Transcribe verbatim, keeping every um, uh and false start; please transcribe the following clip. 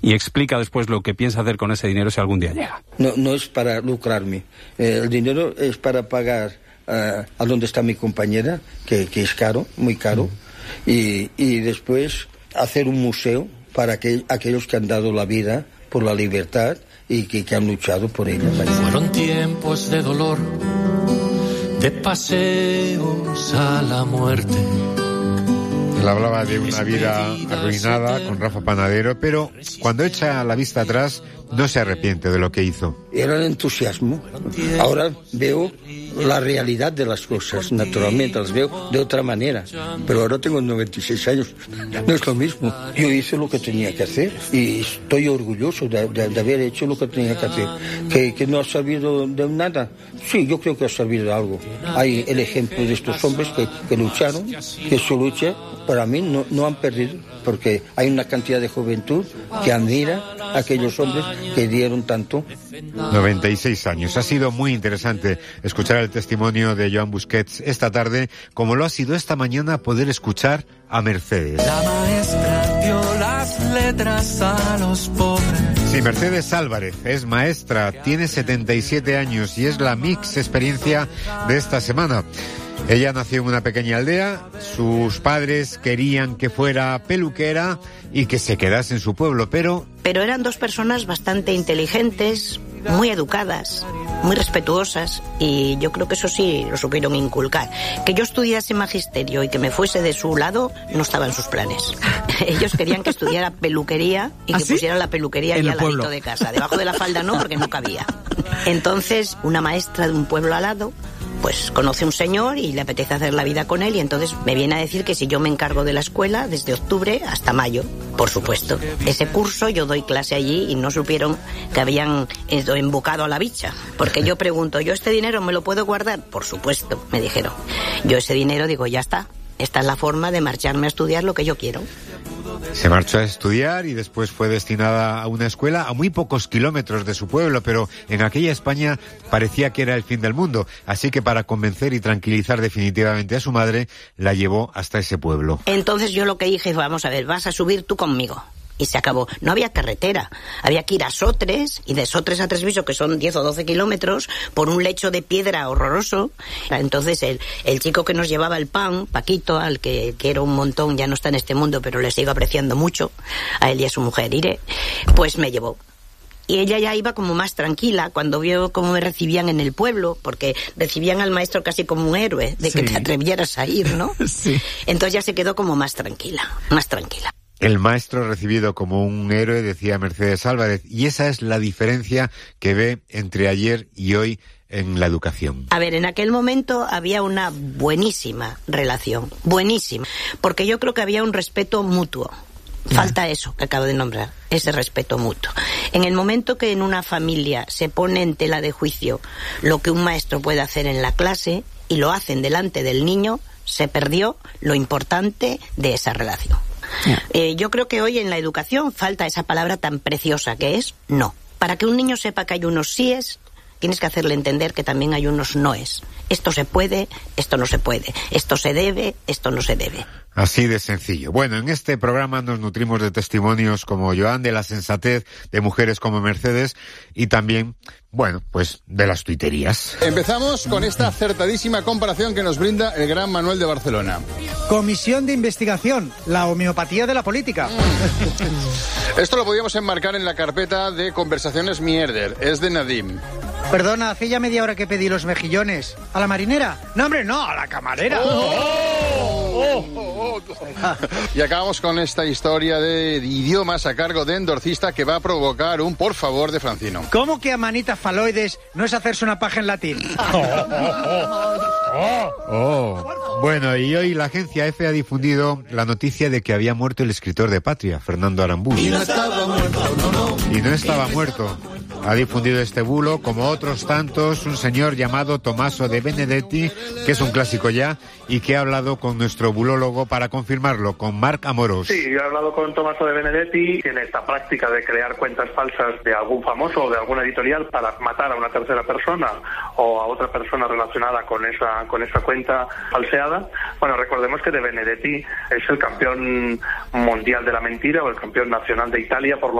y explica después lo que piensa hacer con ese dinero si algún día llega. No, no es para lucrarme. Eh, el dinero es para pagar uh, a donde está mi compañera, que, que es caro, muy caro, mm. y, y después hacer un museo para que, aquellos que han dado la vida por la libertad y que, que han luchado por ella. Fueron tiempos de dolor, de paseos a la muerte. Él hablaba de una vida arruinada con Rafa Panadero, pero cuando echa la vista atrás no se arrepiente de lo que hizo. Era el entusiasmo. Ahora veo la realidad de las cosas, naturalmente, las veo de otra manera. Pero ahora tengo noventa y seis años, no es lo mismo. Yo hice lo que tenía que hacer y estoy orgulloso de, de, de haber hecho lo que tenía que hacer. ¿Que, que no ha servido de nada? Sí, yo creo que ha servido de algo. Hay el ejemplo de estos hombres que, que lucharon, que su lucha, para mí, no, no han perdido, porque hay una cantidad de juventud que admira a aquellos hombres que dieron tanto. noventa y seis años. Ha sido muy interesante escuchar el testimonio de Joan Busquets esta tarde, como lo ha sido esta mañana poder escuchar a Mercedes. La maestra dio las letras a los pobres. Sí, Mercedes Álvarez es maestra, tiene setenta y siete años y es la mix experiencia de esta semana. Ella nació en una pequeña aldea, sus padres querían que fuera peluquera y que se quedase en su pueblo, pero... Pero eran dos personas bastante inteligentes, muy educadas, muy respetuosas, y yo creo que eso sí lo supieron inculcar. Que yo estudiase magisterio y que me fuese de su lado no estaba en sus planes. Ellos querían que estudiara peluquería y que ¿Ah, sí? pusiera la peluquería allí al ladito de casa. Debajo de la falda no, porque no cabía. Entonces, una maestra de un pueblo al lado pues conoce a un señor y le apetece hacer la vida con él, y entonces me viene a decir que si yo me encargo de la escuela desde octubre hasta mayo, por supuesto. Ese curso yo doy clase allí y no supieron que habían embocado a la bicha, porque yo pregunto, ¿yo este dinero me lo puedo guardar? Por supuesto, me dijeron. Yo ese dinero digo, ya está, esta es la forma de marcharme a estudiar lo que yo quiero. Se marchó a estudiar y después fue destinada a una escuela a muy pocos kilómetros de su pueblo, pero en aquella España parecía que era el fin del mundo, así que para convencer y tranquilizar definitivamente a su madre, la llevó hasta ese pueblo. Entonces yo lo que dije, vamos a ver, vas a subir tú conmigo. Y se acabó. No había carretera. Había que ir a Sotres, y de Sotres a Tresviso, que son diez o doce kilómetros, por un lecho de piedra horroroso. Entonces el, el chico que nos llevaba el pan, Paquito, al que quiero un montón, ya no está en este mundo, pero le sigo apreciando mucho, a él y a su mujer, Ire, pues me llevó. Y ella ya iba como más tranquila cuando vio cómo me recibían en el pueblo, porque recibían al maestro casi como un héroe, de que sí. te atrevieras a ir, ¿no? Sí. Entonces ya se quedó como más tranquila, más tranquila. El maestro recibido como un héroe, decía Mercedes Álvarez, y esa es la diferencia que ve entre ayer y hoy en la educación. A ver, en aquel momento había una buenísima relación, buenísima, porque yo creo que había un respeto mutuo. Falta eso que acabo de nombrar, ese respeto mutuo. En el momento que en una familia se pone en tela de juicio lo que un maestro puede hacer en la clase y lo hacen delante del niño, se perdió lo importante de esa relación. Yeah. Eh, yo creo que hoy en la educación falta esa palabra tan preciosa que es no. Para que un niño sepa que hay unos síes, tienes que hacerle entender que también hay unos noes. Esto se puede, esto no se puede. Esto se debe, esto no se debe. Así de sencillo. Bueno, en este programa nos nutrimos de testimonios como Joan, de la sensatez de mujeres como Mercedes y también, bueno, pues de las tuiterías. Empezamos con esta acertadísima comparación que nos brinda el gran Manuel de Barcelona. Comisión de investigación, la homeopatía de la política. Esto lo podíamos enmarcar en la carpeta de conversaciones mierder. Es de Nadim. Perdona, hace ya media hora que pedí los mejillones. ¿A la marinera? No, hombre, no, a la camarera. ¡Oh! ¡Oh! ¡Oh! Y acabamos con esta historia de idiomas a cargo de Endorcista que va a provocar un por favor de Francino. ¿Cómo que amanita faloides no es hacerse una paja en latín? Oh, oh, oh, oh. Bueno, y hoy la agencia EFE ha difundido la noticia de que había muerto el escritor de Patria, Fernando Aramburu. Y no estaba muerto, no, no. Y no estaba muerto. Ha difundido este bulo, como otros tantos, un señor llamado Tommaso de Benedetti, que es un clásico ya, y que ha hablado con nuestro bulólogo para confirmarlo, con Marc Amorós. Sí, yo he hablado con Tommaso de Benedetti, tiene esta práctica de crear cuentas falsas de algún famoso o de alguna editorial para matar a una tercera persona o a otra persona relacionada con esa, con esa cuenta falseada. Bueno, recordemos que de Benedetti es el campeón mundial de la mentira o el campeón nacional de Italia por lo